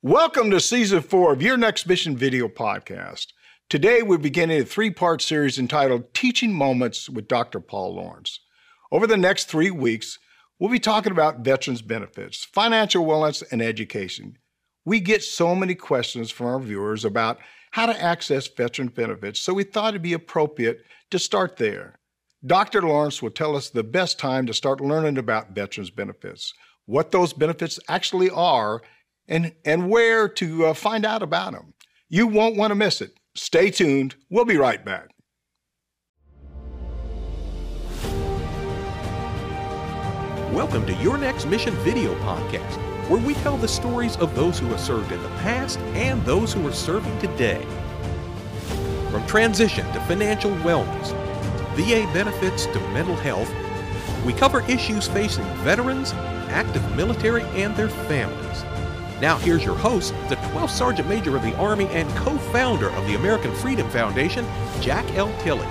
Welcome to Season 4 of Your Next Mission video podcast. Today we're beginning a three-part series entitled Teaching Moments with Dr. Paul Lawrence. Over the next 3 weeks, we'll be talking about veterans benefits, financial wellness, and education. We get so many questions from our viewers about how to access veteran benefits, so we thought it'd be appropriate to start there. Dr. Lawrence will tell us the best time to start learning about veterans benefits, what those benefits actually are, and where to find out about them. You won't want to miss it. Stay tuned. We'll be right back. Welcome to Your Next Mission video podcast, where we tell the stories of those who have served in the past and those who are serving today. From transition to financial wellness, VA benefits to mental health, we cover issues facing veterans, active military, and their families. Now here's your host, the 12th Sergeant Major of the Army and co-founder of the American Freedom Foundation, Jack L. Tilley.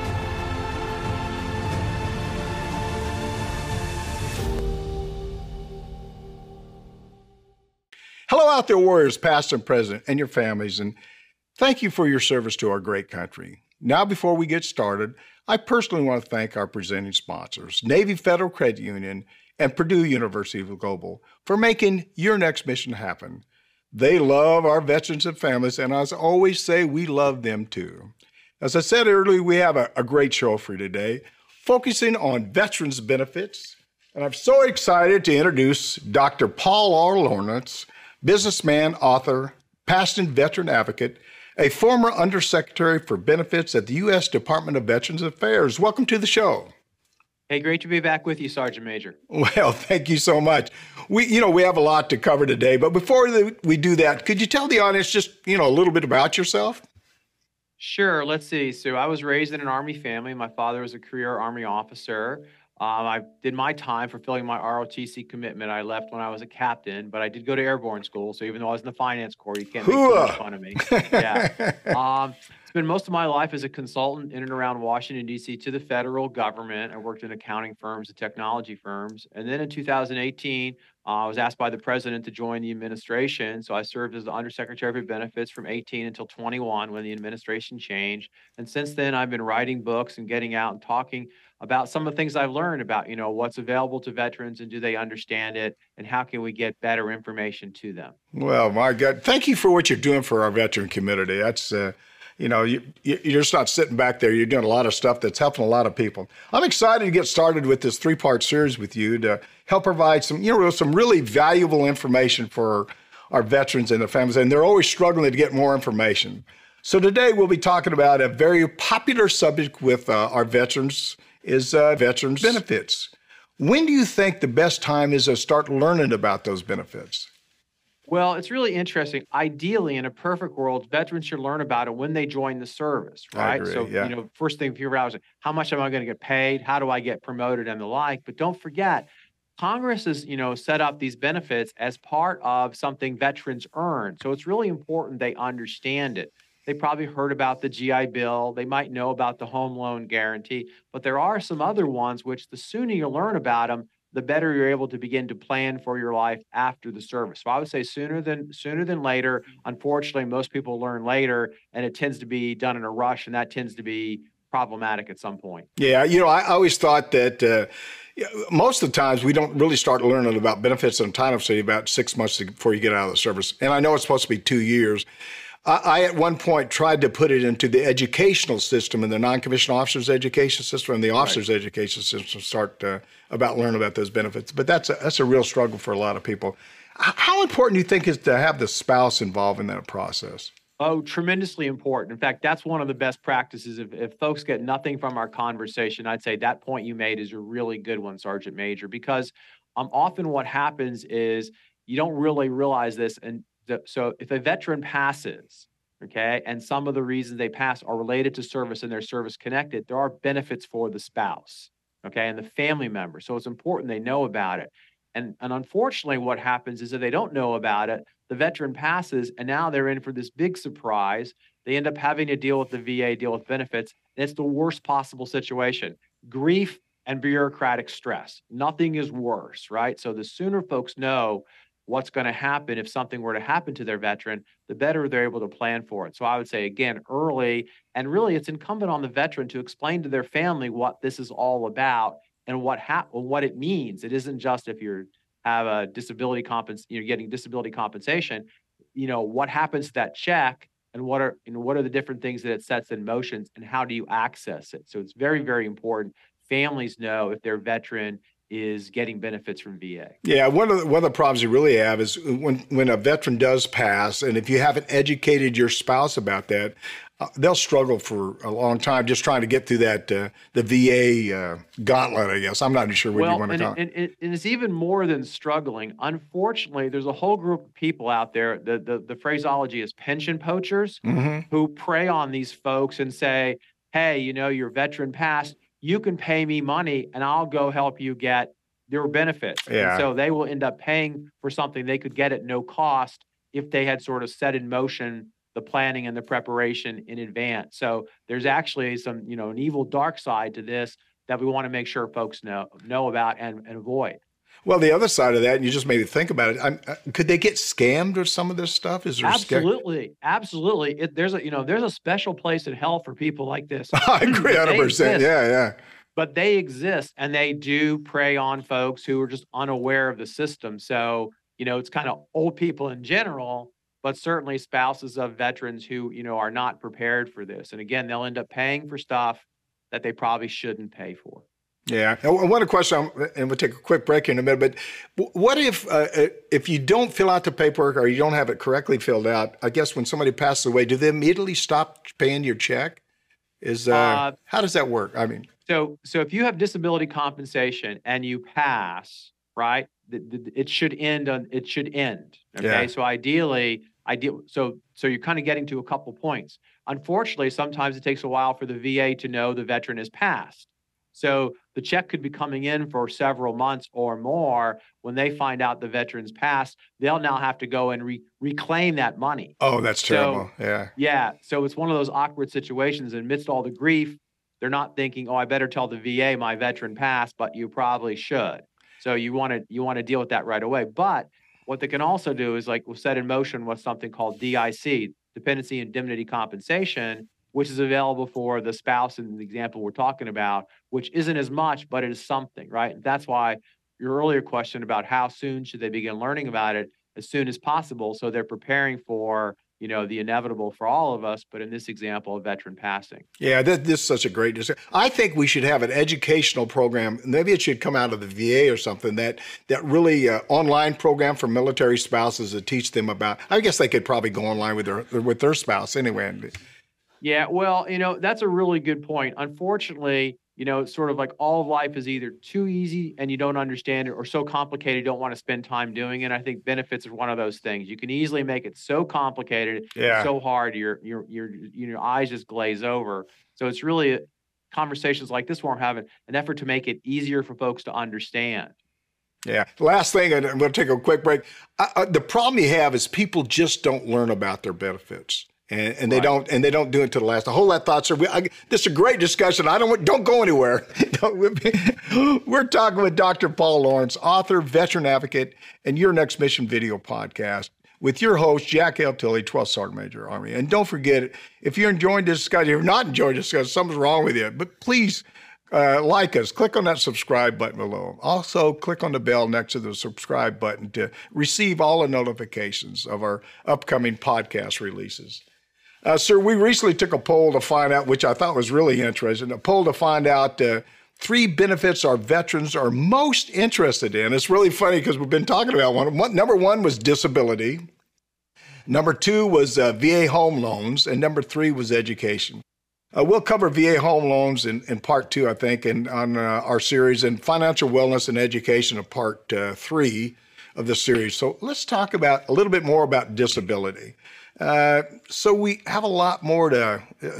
Hello out there, warriors, past and present, and your families, and thank you for your service to our great country. Now, before we get started, I personally want to thank our presenting sponsors, Navy Federal Credit Union and Purdue University Global, for making Your Next Mission happen. They love our veterans and families, and as I always say, we love them too. As I said earlier, we have a great show for you today, focusing on veterans benefits. And I'm so excited to introduce Dr. Paul R. Lawrence, businessman, author, past and veteran advocate, a former Undersecretary for Benefits at the U.S. Department of Veterans Affairs. Welcome to the show. Hey, great to be back with you, Sergeant Major. Well, thank you so much. We have a lot to cover today, but before we do that, could you tell the audience just, a little bit about yourself? Sure. Let's see. So I was raised in an Army family. My father was a career Army officer. I did my time fulfilling my ROTC commitment. I left when I was a captain, but I did go to airborne school. So even though I was in the finance corps, you can't make too much fun of me. Yeah. Spent most of my life as a consultant in and around Washington, D.C. to the federal government. I worked in accounting firms and technology firms. And then in 2018, I was asked by the president to join the administration. So I served as the Undersecretary for Benefits from 18 until 21 when the administration changed. And since then, I've been writing books and getting out and talking about some of the things I've learned about, what's available to veterans and do they understand it and how can we get better information to them. Well, my God, thank you for what you're doing for our veteran community. That's, you're just not sitting back there. You're doing a lot of stuff that's helping a lot of people. I'm excited to get started with this three-part series with you to help provide some really valuable information for our veterans and their families, and they're always struggling to get more information. So today we'll be talking about a very popular subject with our veterans is veterans benefits. When do you think the best time is to start learning about those benefits? Well, it's really interesting. Ideally, in a perfect world, veterans should learn about it when they join the service, right? I agree, So, yeah. First thing figure out is how much am I going to get paid? How do I get promoted and the like? But don't forget, Congress has, set up these benefits as part of something veterans earn. So it's really important they understand it. They probably heard about the GI Bill. They might know about the home loan guarantee, but there are some other ones which the sooner you learn about them, the better you're able to begin to plan for your life after the service. So I would say sooner than later. Unfortunately, most people learn later, and it tends to be done in a rush, and that tends to be problematic at some point. Yeah, I always thought that most of the times we don't really start learning about benefits and entitlements about 6 months before you get out of the service. And I know it's supposed to be 2 years. I at one point tried to put it into the educational system and the non-commissioned officers education system and the officers education system start about learning about those benefits. But that's a real struggle for a lot of people. How important do you think is to have the spouse involved in that process? Oh, tremendously important. In fact, that's one of the best practices. If folks get nothing from our conversation, I'd say that point you made is a really good one, Sergeant Major, because often what happens is you don't really realize this. And so if a veteran passes, okay, and some of the reasons they pass are related to service and they're service connected, there are benefits for the spouse, okay, and the family member. So it's important they know about it. And unfortunately, what happens is if they don't know about it, the veteran passes, and now they're in for this big surprise. They end up having to deal with the VA, deal with benefits, and it's the worst possible situation. Grief and bureaucratic stress. Nothing is worse, right? So the sooner folks know what's going to happen if something were to happen to their veteran, the better they're able to plan for it. So I would say, again, early, and really it's incumbent on the veteran to explain to their family what this is all about and what it means. It isn't just if you have a disability you're getting disability compensation, what happens to that check and what are the different things that it sets in motion and how do you access it? So it's very, very important families know if their veteran is getting benefits from VA. Yeah, one of the problems you really have is when a veteran does pass, and if you haven't educated your spouse about that, they'll struggle for a long time just trying to get through that the VA gauntlet, I guess. I'm not sure what you want to call it. And it's even more than struggling. Unfortunately, there's a whole group of people out there, the phraseology is pension poachers, who prey on these folks and say, hey, your veteran passed, you can pay me money and I'll go help you get their benefits. Yeah. And so they will end up paying for something they could get at no cost if they had sort of set in motion the planning and the preparation in advance. So there's actually some, an evil dark side to this that we want to make sure folks know about and avoid. Well, the other side of that, and you just made me think about it. Could they get scammed with some of this stuff? Is there absolutely? There's a special place in hell for people like this. I agree 100%. Yeah. But they exist, and they do prey on folks who are just unaware of the system. So it's kind of old people in general, but certainly spouses of veterans who are not prepared for this. And again, they'll end up paying for stuff that they probably shouldn't pay for. Yeah. And one question, and we'll take a quick break in a minute, but what if you don't fill out the paperwork or you don't have it correctly filled out, I guess when somebody passes away, do they immediately stop paying your check? How does that work? I mean. So if you have disability compensation and you pass, right, it should end. Okay. Yeah. So ideally, so you're kind of getting to a couple points. Unfortunately, sometimes it takes a while for the VA to know the veteran has passed. So the check could be coming in for several months or more. When they find out the veteran's passed, they'll now have to go and reclaim that money. Oh, that's terrible. Yeah. Yeah. So it's one of those awkward situations. Amidst all the grief, they're not thinking, oh, I better tell the VA my veteran passed, but you probably should. So you want to deal with that right away. But what they can also do is we'll set in motion what's something called DIC, Dependency Indemnity Compensation, which is available for the spouse in the example we're talking about, which isn't as much, but it is something, right? And that's why your earlier question about how soon should they begin learning about it, as soon as possible, so they're preparing for, the inevitable for all of us, but in this example, a veteran passing. Yeah, this is such a great discussion. I think we should have an educational program. Maybe it should come out of the VA or something, that really online program for military spouses to teach them about. I guess they could probably go online with their spouse anyway. Yeah, well, that's a really good point. Unfortunately, it's sort of like all of life is either too easy and you don't understand it, or so complicated you don't want to spend time doing it. I think benefits are one of those things. You can easily make it so complicated, so hard, your eyes just glaze over. So it's really conversations like this where we're having an effort to make it easier for folks to understand. Yeah. Last thing, and I'm going to take a quick break. The problem you have is people just don't learn about their benefits. And they don't do it to the last. A whole lot of thoughts. This is a great discussion. Don't go anywhere. We're talking with Dr. Paul Lawrence, author, veteran advocate, and Your Next Mission video podcast with your host, Jack L. Tilley, 12th Sergeant Major Army. And don't forget, if you're enjoying this discussion, if you're not enjoying this discussion, something's wrong with you. But please like us. Click on that subscribe button below. Also, click on the bell next to the subscribe button to receive all the notifications of our upcoming podcast releases. Sir, we recently took a poll to find out, which I thought was really interesting, a poll to find out 3 benefits our veterans are most interested in. It's really funny because we've been talking about one. Number 1 was disability. Number 2 was VA home loans. And number 3 was education. We'll cover VA home loans in part 2, I think, and on our series, and financial wellness and education in part 3 of the series. So let's talk a little bit more about disability. So we have a lot more to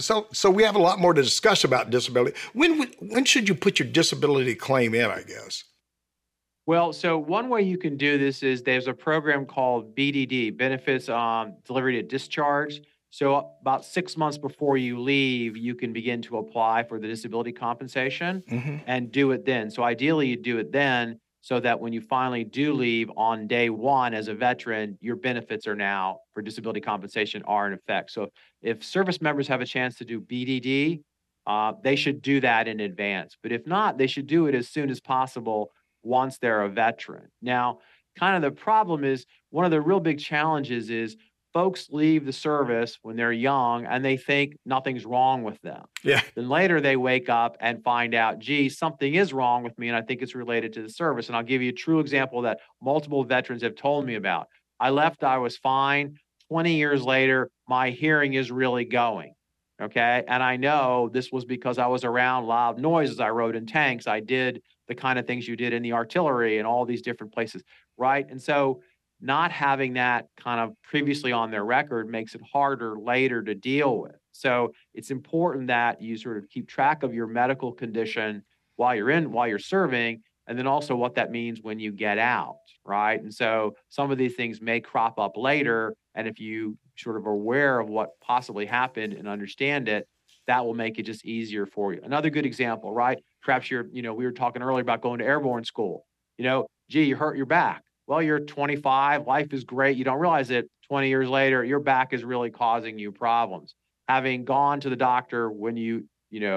discuss about disability. When should you put your disability claim in, I guess? Well, so one way you can do this is there's a program called BDD, Benefits Delivery at Discharge. So about 6 months before you leave, you can begin to apply for the disability compensation and do it then. So ideally, you do it then so that when you finally do leave on day one as a veteran, your benefits are now for disability compensation are in effect. So if service members have a chance to do BDD, they should do that in advance. But if not, they should do it as soon as possible once they're a veteran. Now, kind of the problem is one of the real big challenges is folks leave the service when they're young and they think nothing's wrong with them. Yeah. Then later they wake up and find out, gee, something is wrong with me, and I think it's related to the service. And I'll give you a true example that multiple veterans have told me about. I left, I was fine. 20 years later, my hearing is really going. Okay. And I know this was because I was around loud noises. I rode in tanks. I did the kind of things you did in the artillery and all these different places. Right. And so not having that kind of previously on their record makes it harder later to deal with. So it's important that you sort of keep track of your medical condition while you're serving, and then also what that means when you get out, right? And so some of these things may crop up later, and if you sort of are aware of what possibly happened and understand it, that will make it just easier for you. Another good example, right? Perhaps we were talking earlier about going to airborne school. Gee, you hurt your back. Well, you're 25, life is great. You don't realize it 20 years later, your back is really causing you problems. Having gone to the doctor when you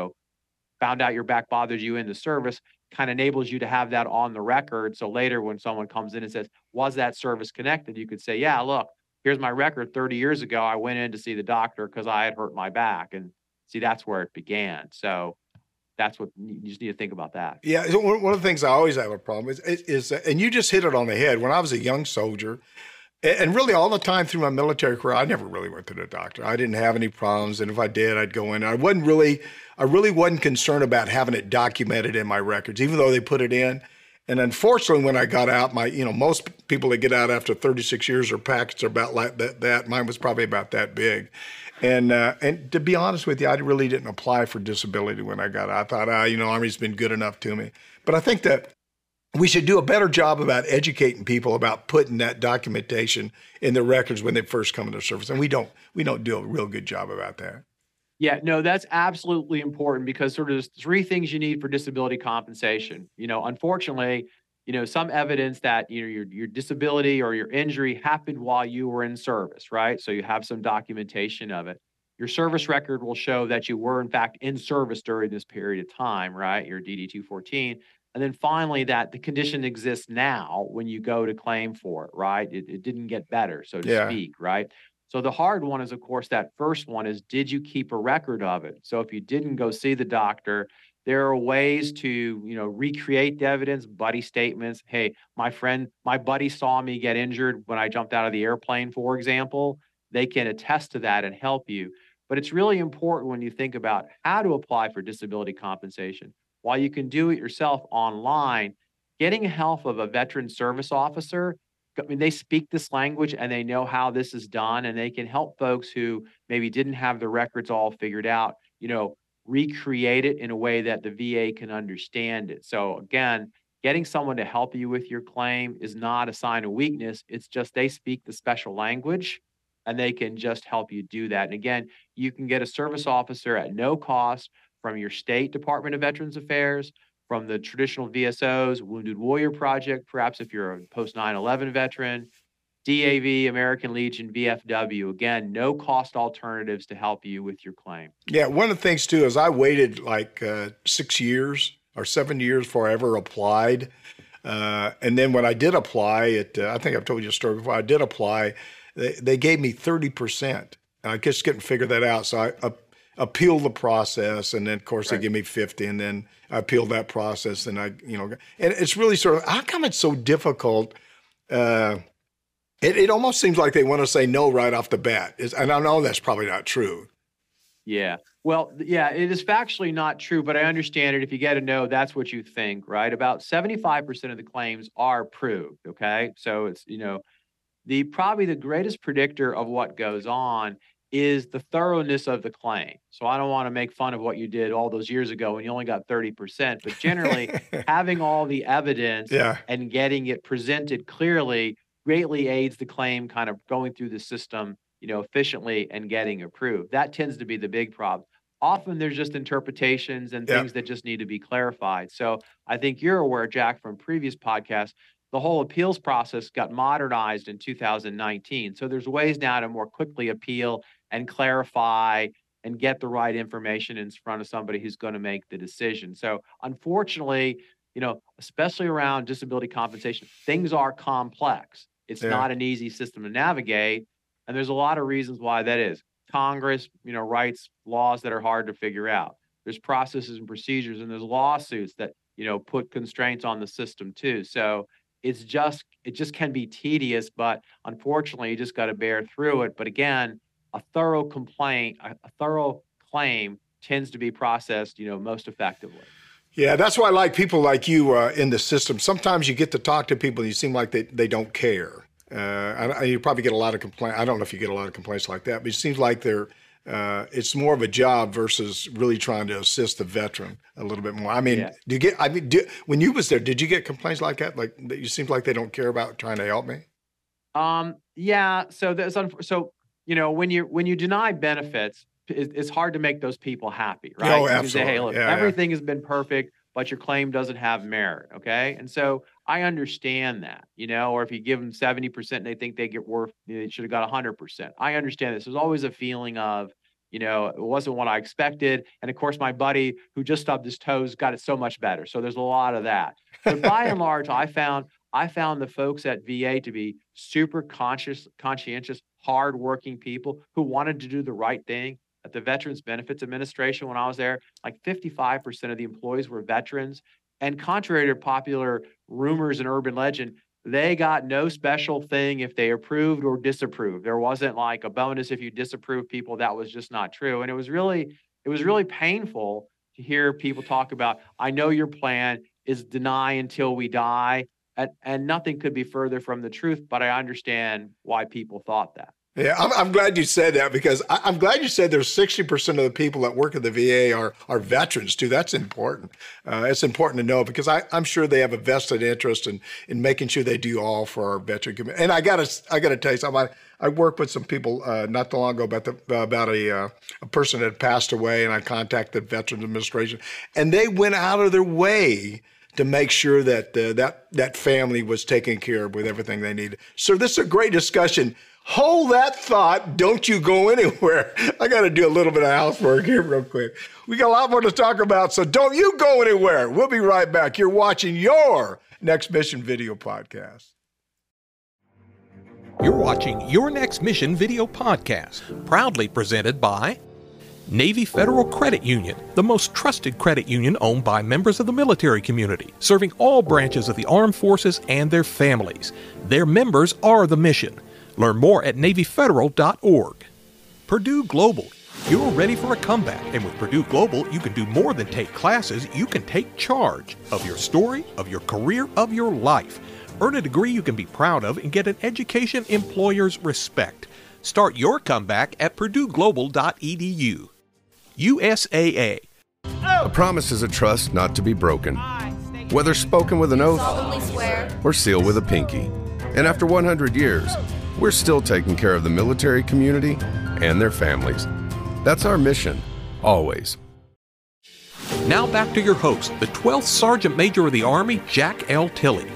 found out your back bothered you in the service kind of enables you to have that on the record. So later when someone comes in and says, was that service connected? You could say, yeah, look, here's my record. 30 years ago, I went in to see the doctor because I had hurt my back. And see, that's where it began. So that's what you just need to think about that. Yeah, one of the things I always have a problem is and you just hit it on the head. When I was a young soldier, and really all the time through my military career, I never really went to the doctor. I didn't have any problems, and if I did, I'd go in. I really wasn't concerned about having it documented in my records, even though they put it in. And unfortunately, when I got out, most people that get out after 36 years are packets are about like that. Mine was probably about that big. And to be honest with you, I really didn't apply for disability when I got out. I thought, Army's been good enough to me. But I think that we should do a better job about educating people about putting that documentation in the records when they first come into service. And we don't do a real good job about that. Yeah, no, that's absolutely important because sort of there's three things you need for disability compensation. Unfortunately, some evidence that your disability or your injury happened while you were in service, right? So you have some documentation of it. Your service record will show that you were in fact in service during this period of time, right? Your DD-214. And then finally, that the condition exists now when you go to claim for it, right? It didn't get better, so to speak, right? So the hard one is, of course, that first one is, did you keep a record of it? So if you didn't go see the doctor, there are ways to, recreate the evidence, buddy statements. Hey, my buddy saw me get injured when I jumped out of the airplane, for example. They can attest to that and help you. But it's really important when you think about how to apply for disability compensation. While you can do it yourself online, getting help of a veteran service officer, they speak this language and they know how this is done, and they can help folks who maybe didn't have the records all figured out, recreate it in a way that the VA can understand it. So again, getting someone to help you with your claim is not a sign of weakness. It's just they speak the special language and they can just help you do that. And again, you can get a service officer at no cost from your state Department of Veterans Affairs, from the traditional VSOs, Wounded Warrior Project, perhaps if you're a post 9/11 veteran, DAV, American Legion, VFW. Again, no cost alternatives to help you with your claim. Yeah, one of the things too is I waited like 6 years or 7 years before I ever applied. And then when I did apply, I think I've told you a story before, I did apply, they gave me 30%. I just couldn't figure that out. So I appealed the process, and then of course they give me 50, and then I appealed that process, and and it's really sort of, how come it's so difficult? It almost seems like they want to say no right off the bat. And I know that's probably not true. Yeah. Well, yeah, it is factually not true, but I understand it. If you get a no, that's what you think, right? About 75% of the claims are approved, okay? So it's, probably the greatest predictor of what goes on is the thoroughness of the claim. So I don't want to make fun of what you did all those years ago when you only got 30%, but generally having all the evidence and getting it presented clearly greatly aids the claim kind of going through the system, efficiently and getting approved. That tends to be the big problem. often there's just interpretations and things that just need to be clarified. So I think you're aware, Jack, from previous podcasts, the whole appeals process got modernized in 2019. So there's ways now to more quickly appeal and clarify and get the right information in front of somebody who's going to make the decision. So unfortunately, especially around disability compensation, things are complex. It's not an easy system to navigate. And there's a lot of reasons why that is. Congress, writes laws that are hard to figure out. There's processes and procedures, and there's lawsuits that, put constraints on the system too. So it just can be tedious, but unfortunately, you just got to bear through it. But again, a thorough claim tends to be processed, most effectively. Yeah, that's why I like people like you in the system. Sometimes you get to talk to people and you seem like they don't care. You probably get a lot of complaints. I don't know if you get a lot of complaints like that, but it seems like it's more of a job versus really trying to assist the veteran a little bit more. I mean, when you was there, did you get complaints like that? Like that you seem like they don't care about trying to help me? Yeah. So when you deny benefits, it's hard to make those people happy, right? Oh, you absolutely. can say, hey, look, everything has been perfect, but your claim doesn't have merit, okay? And so I understand that, or if you give them 70% and they think they should have got 100%. I understand this. There's always a feeling of, it wasn't what I expected. And of course, my buddy who just stubbed his toes got it so much better. So there's a lot of that. But by and large, I found the folks at VA to be super conscientious, hardworking people who wanted to do the right thing. At the Veterans Benefits Administration, when I was there, like 55% of the employees were veterans. And contrary to popular rumors and urban legend, they got no special thing if they approved or disapproved. There wasn't like a bonus if you disapprove people. That was just not true. And it was really painful to hear people talk about, I know your plan is deny until we die. And nothing could be further from the truth, but I understand why people thought that. Yeah, I'm glad you said that because I'm glad you said there's 60% of the people that work at the VA are veterans too. That's important. It's important to know because I'm sure they have a vested interest in making sure they do all for our veteran community. And I gotta tell you something. I worked with some people not too long ago about a person that had passed away, and I contacted the Veterans Administration, and they went out of their way to make sure that that family was taken care of with everything they needed. So this is a great discussion. Hold that thought. Don't you go anywhere. I got to do a little bit of housework here real quick. We got a lot more to talk about, so don't you go anywhere. We'll be right back. You're watching your Next Mission Video Podcast. You're watching Your Next Mission Video Podcast, proudly presented by Navy Federal Credit Union, the most trusted credit union owned by members of the military community, serving all branches of the armed forces and their families. Their members are the mission. Learn more at NavyFederal.org. Purdue Global. You're ready for a comeback, and with Purdue Global, you can do more than take classes. You can take charge of your story, of your career, of your life. Earn a degree you can be proud of and get an education employers respect. Start your comeback at PurdueGlobal.edu. USAA. A promise is a trust not to be broken, whether spoken with an oath or sealed with a pinky. And after 100 years, we're still taking care of the military community and their families. That's our mission, always. Now back to your host, the 12th Sergeant Major of the Army, Jack L. Tilley.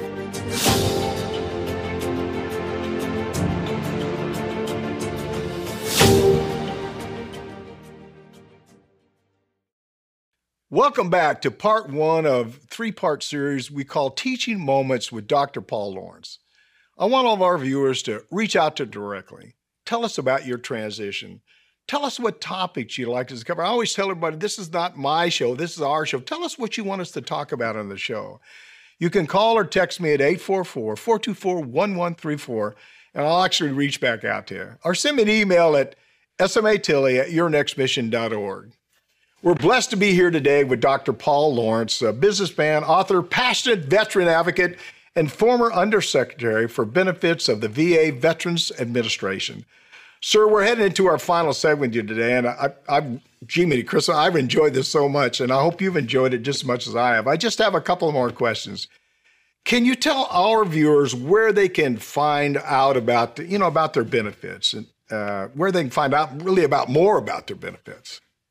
Welcome back to part one of three-part series we call Teaching Moments with Dr. Paul Lawrence. I want all of our viewers to reach out to directly. Tell us about your transition. Tell us what topics you'd like us to cover. I always tell everybody, this is not my show, this is our show. Tell us what you want us to talk about on the show. You can call or text me at 844-424-1134, and I'll actually reach back out to you. Or send me an email at smatilley@yournextmission.org. We're blessed to be here today with Dr. Paul Lawrence, a businessman, author, passionate veteran advocate, and former Undersecretary for Benefits of the VA Veterans Administration. Sir, we're heading into our final segment with you today, and Chris, I've enjoyed this so much, and I hope you've enjoyed it just as much as I have. I just have a couple more questions. Can you tell our viewers where they can find out about their benefits and where they can find out really more about their benefits?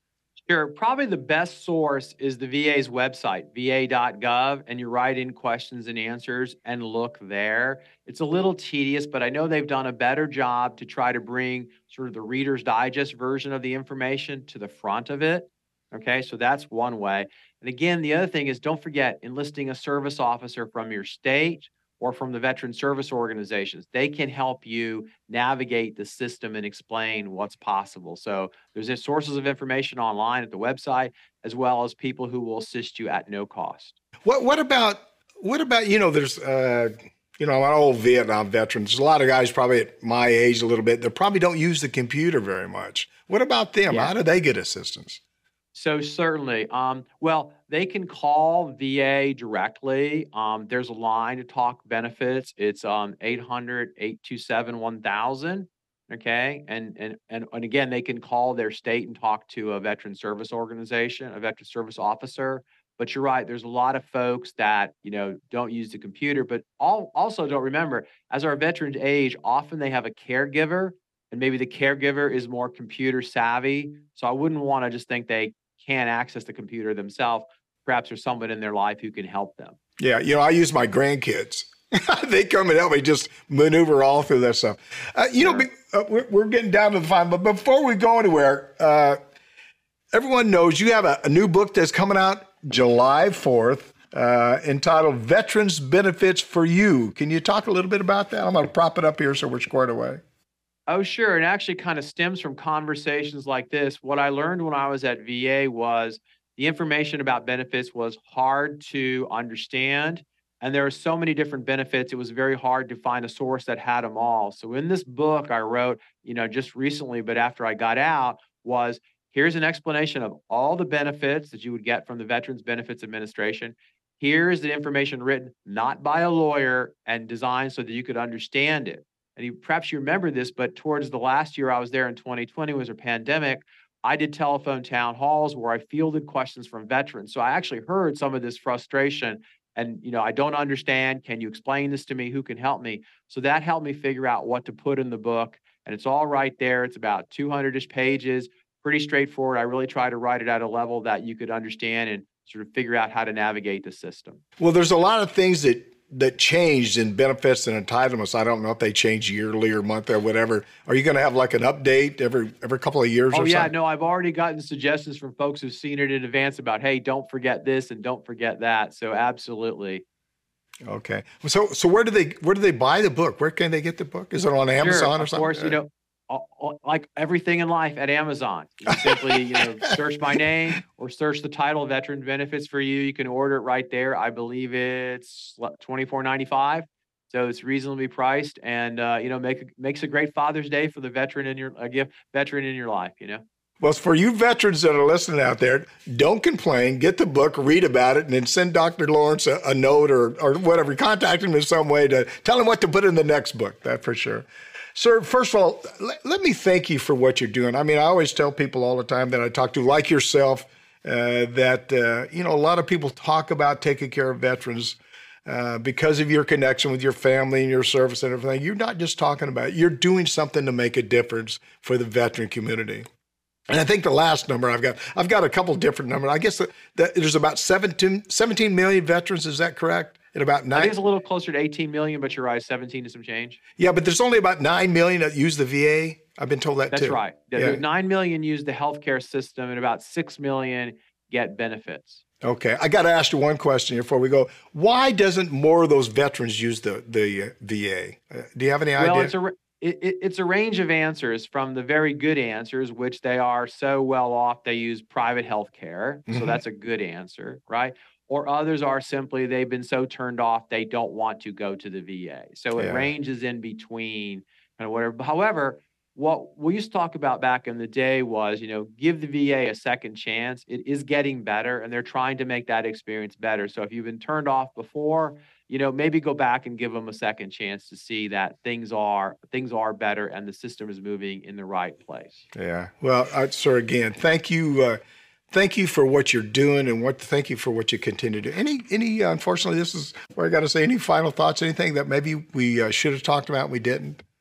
Sure. Probably the best source is the VA's website, va.gov, and you write in questions and answers and look there. It's a little tedious, but I know they've done a better job to try to bring sort of the Reader's Digest version of the information to the front of it. Okay, so that's one way. And again, the other thing is don't forget enlisting a service officer from your state or from the veteran service organizations. They can help you navigate the system and explain what's possible. So there's sources of information online at the website, as well as people who will assist you at no cost. What about there's I'm an old Vietnam veteran. There's a lot of guys probably at my age a little bit that probably don't use the computer very much. What about them? Yeah. How do they get assistance? So certainly, well, they can call VA directly. There's a line to talk benefits. It's 800-827-1000. Okay, and again, they can call their state and talk to a veteran service organization, a veteran service officer. But you're right. There's a lot of folks that don't use the computer, but also don't remember as our veterans age, often they have a caregiver, and maybe the caregiver is more computer savvy. So I wouldn't want to just think they can't access the computer themselves. Perhaps there's someone in their life who can help them. Yeah, I use my grandkids. They come and help me just maneuver all through that stuff. Sure. We're getting down to the final, but before we go anywhere, everyone knows you have a new book that's coming out July 4th entitled Veterans Benefits for You. Can you talk a little bit about that? I'm going to prop it up here so we're squared away. Oh, sure. It actually kind of stems from conversations like this. What I learned when I was at VA was the information about benefits was hard to understand. And there are so many different benefits. It was very hard to find a source that had them all. So in this book I wrote, just recently, but after I got out, was here's an explanation of all the benefits that you would get from the Veterans Benefits Administration. Here's the information written not by a lawyer and designed so that you could understand it. And perhaps you remember this, but towards the last year I was there in 2020 was a pandemic. I did telephone town halls where I fielded questions from veterans. So I actually heard some of this frustration and, I don't understand. Can you explain this to me? Who can help me? So that helped me figure out what to put in the book. And it's all right there. It's about 200-ish pages, pretty straightforward. I really try to write it at a level that you could understand and sort of figure out how to navigate the system. Well, there's a lot of things that changed in benefits and entitlements. I don't know if they change yearly or monthly or whatever. Are you going to have like an update every couple of years or something? Oh, yeah. No, I've already gotten suggestions from folks who've seen it in advance about, hey, don't forget this and don't forget that. So absolutely. Okay. So where do they buy the book? Where can they get the book? Is it on Amazon or something? Of course, like everything in life at Amazon. You simply, search my name or search the title Veteran Benefits for You. You can order it right there. I believe it's $24.95. So it's reasonably priced and, makes a great Father's Day for the veteran in your life, Well, for you veterans that are listening out there, don't complain. Get the book, read about it, and then send Dr. Lawrence a note or whatever. Contact him in some way to tell him what to put in the next book, that for sure. Sir, first of all, let me thank you for what you're doing. I mean, I always tell people all the time that I talk to, like yourself, that a lot of people talk about taking care of veterans because of your connection with your family and your service and everything. You're not just talking about it. You're doing something to make a difference for the veteran community. And I think the last number I've got a couple different numbers. I guess that there's about 17 million veterans. Is that correct? At about 9. I think it's a little closer to 18 million, but you're right, 17 to some change. Yeah, but there's only about 9 million that use the VA. I've been told that That's too. That's right. Yeah. 9 million use the healthcare system, and about 6 million get benefits. Okay, I got to ask you one question before we go. Why doesn't more of those veterans use the VA? Do you have any idea? Well, it's a range of answers, from the very good answers, which they are so well off they use private health care. So that's a good answer, right? Or others are simply they've been so turned off they don't want to go to the VA. So it ranges in between kind of whatever. However, what we used to talk about back in the day was, give the VA a second chance. It is getting better, and they're trying to make that experience better. So if you've been turned off before, maybe go back and give them a second chance to see that things are better and the system is moving in the right place. Yeah. Well, sir, again, thank you. Thank you for what you're doing and thank you for what you continue to do. Any, unfortunately, this is where I got to say, any final thoughts, anything that maybe we should have talked about and we didn't?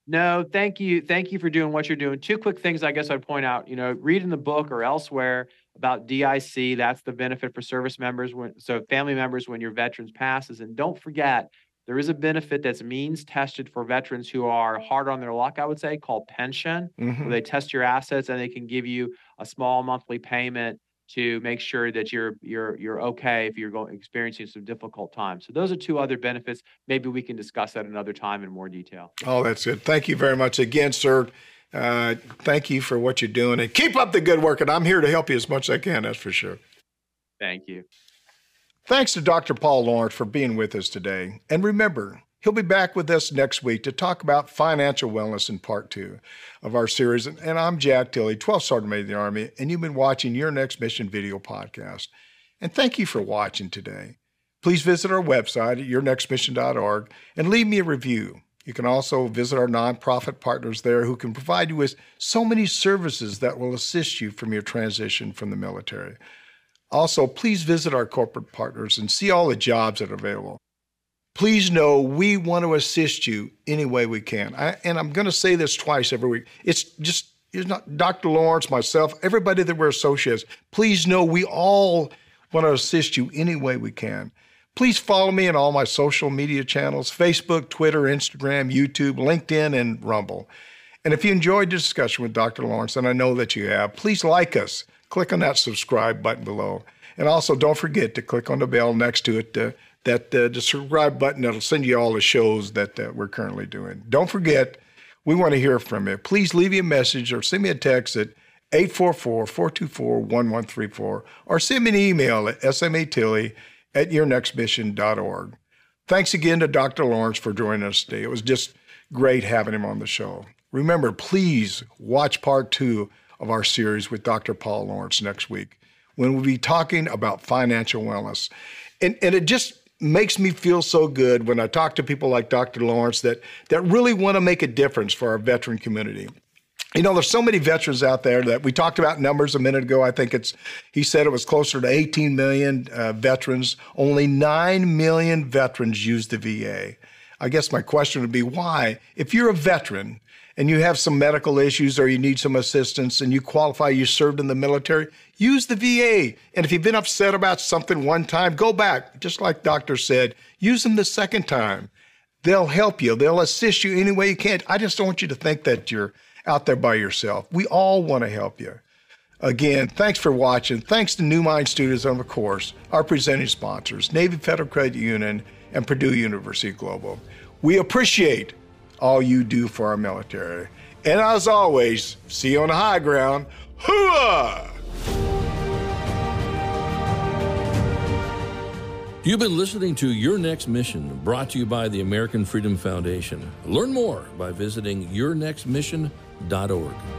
No, thank you. Thank you for doing what you're doing. Two quick things I guess I'd point out. Read in the book or elsewhere about DIC. That's the benefit for service members, family members when your veterans passes. And don't forget, there is a benefit that's means tested for veterans who are hard on their luck, I would say, called pension, where they test your assets and they can give you a small monthly payment to make sure that you're okay if you're experiencing some difficult times. So those are two other benefits. Maybe we can discuss that another time in more detail. Oh, that's it. Thank you very much again, sir. Thank you for what you're doing, and keep up the good work. And I'm here to help you as much as I can, that's for sure. Thank you. Thanks to Dr. Paul Lawrence for being with us today. And remember, he'll be back with us next week to talk about financial wellness in part 2 of our series. And I'm Jack Tilley, 12th Sergeant Major of the Army, and you've been watching Your Next Mission video podcast. And thank you for watching today. Please visit our website at yournextmission.org and leave me a review. You can also visit our nonprofit partners there who can provide you with so many services that will assist you from your transition from the military. Also, please visit our corporate partners and see all the jobs that are available. Please know we want to assist you any way we can. And I'm going to say this twice every week. It's not Dr. Lawrence, myself, everybody that we're associates. Please know we all want to assist you any way we can. Please follow me on all my social media channels, Facebook, Twitter, Instagram, YouTube, LinkedIn, and Rumble. And if you enjoyed the discussion with Dr. Lawrence, and I know that you have, please like us. Click on that subscribe button below. And also don't forget to click on the bell next to it, the subscribe button that'll send you all the shows that we're currently doing. Don't forget, we want to hear from you. Please leave me a message or send me a text at 844-424-1134 or send me an email at smatilley@yournextmission.org. Thanks again to Dr. Lawrence for joining us today. It was just great having him on the show. Remember, please watch part 2 of our series with Dr. Paul Lawrence next week, when we'll be talking about financial wellness. And it just makes me feel so good when I talk to people like Dr. Lawrence that really want to make a difference for our veteran community. There's so many veterans out there that we talked about numbers a minute ago. I think he said it was closer to 18 million veterans. Only 9 million veterans use the VA. I guess my question would be why? If you're a veteran and you have some medical issues or you need some assistance and you qualify, you served in the military, use the VA. And if you've been upset about something one time, go back. Just like Doctor said, use them the second time. They'll help you. They'll assist you any way you can. I just don't want you to think that you're out there by yourself. We all want to help you. Again, thanks for watching. Thanks to New Mind Studios and, of course, our presenting sponsors, Navy Federal Credit Union and Purdue University Global. We appreciate all you do for our military. And as always, see you on the high ground. Hooah! You've been listening to Your Next Mission, brought to you by the American Freedom Foundation. Learn more by visiting yournextmission.org.